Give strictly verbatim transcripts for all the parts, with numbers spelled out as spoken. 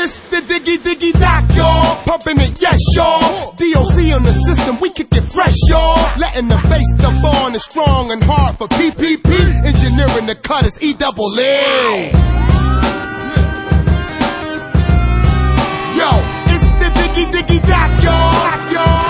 It's the Diggy Diggy Doc, y'all. Pumping it, yes, y'all. D O C on the system, we kick it fresh, y'all. Letting the bass dump on is strong and hard for P P P. Engineering the cut is E double A. Yo, it's the Diggy Diggy Doc, y'all.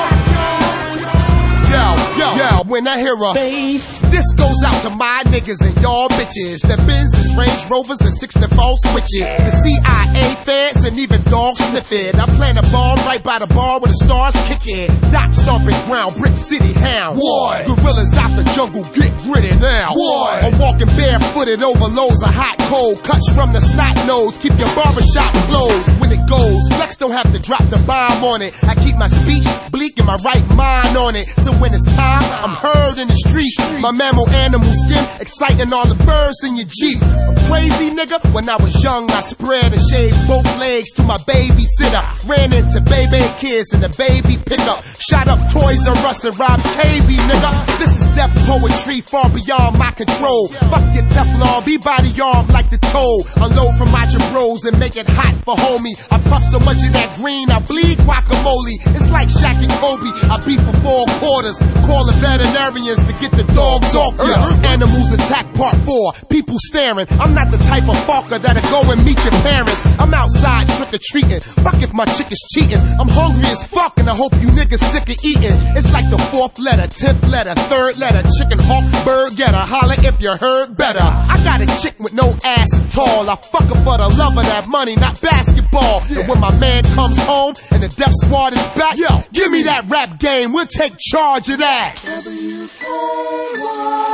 When I hear a bass, this goes out to my niggas and y'all bitches. The Benzes, Range Rovers, and sixty-four switches. The C I A feds and even dogs sniff it. I plan a ball right by the bar where the stars kick it. Doc stomping ground, Brick City hound. Boy, gorillas out the jungle, get gritty now. Boy, I'm walking barefooted over loads of hot cold. Cuts from the snot nose, keep your barbershop closed. When it goes, Flex don't have to drop the bomb on it. I keep my speech bleak and my right mind on it. So when it's time, I'm heard in the streets. My mammal animal skin exciting all the birds in your Jeep. A crazy nigga. When I was young, I spread and shaved both legs to my babysitter. Ran into baby kids in the baby pickup. Shot up Toys R Us and robbed K B, nigga. This is death poetry far beyond my control. Fuck your Teflon, be body armed like the toll. Unload from my bros and make it hot for homie. I puff so much of that green, I bleed guacamole. It's like Shaq and Kobe. I beat for four quarters. Call the veterinarians to get the dogs off ya. Animals attack part four. People staring. I'm not the type of fucker that'll go and meet your parents. I'm outside trick-or-treating. Fuck if my chick is cheating. I'm hungry as fuck and I hope you niggas sick of eating. It's like the fourth letter, tenth letter, third letter. Chicken, hawk, bird, getter. Holler if you heard better. I got a chick with no ass at all. I fuck her for the love of that money, not basketball. And when my man comes home and the Def Squad is back, yo, give me that rap game. We'll take charge of that. W K Y